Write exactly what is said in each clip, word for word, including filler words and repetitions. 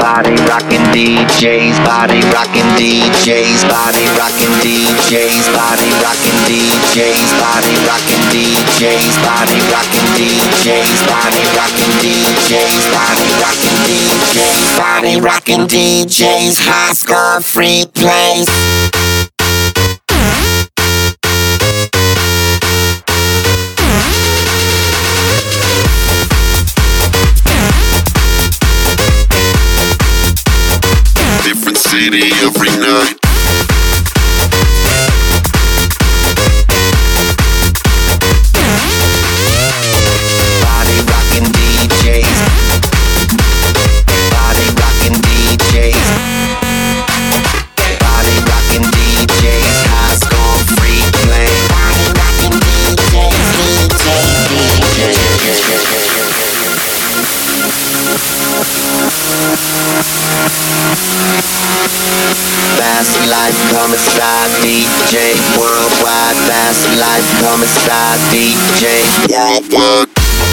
body rocking D Js, body rocking D Js, body rocking D Js, body rocking D Js, body rocking D Js, body rocking D Js, body rocking D Js, body rocking D Js, body rocking D Js, high score free plays. Different city every night. Body rocking D Js, body rocking D Js, body rocking D Js, high score free play. Body rocking D Js, D Js, Fast life, come inside D J. Worldwide, fast life, come inside D J. Worldwide.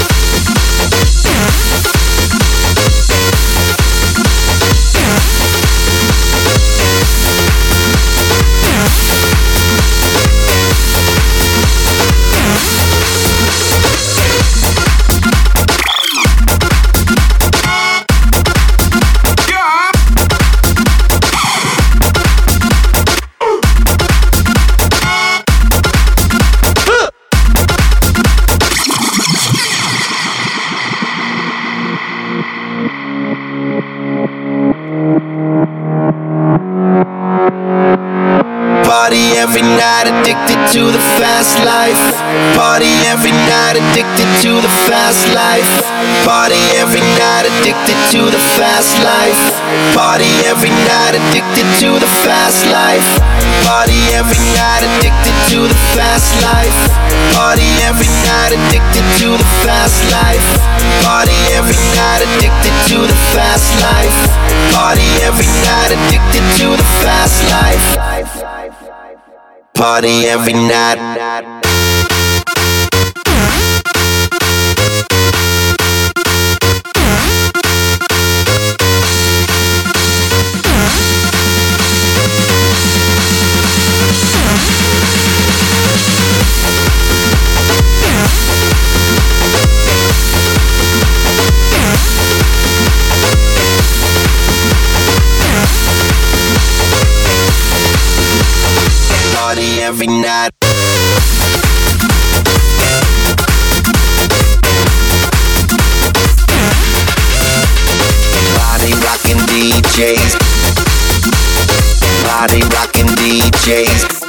Party every night, addicted to the fast life. Party every night, addicted to the fast life. Party every night, addicted to the fast life. Party every night, addicted to the fast life. Party every night, addicted to the fast life. Party every night, addicted to the fast life. Party every night, addicted to the fast life. Party every night, addicted to the fast life. Party every night. Party every night. Body rocking D Js, body rocking D Js.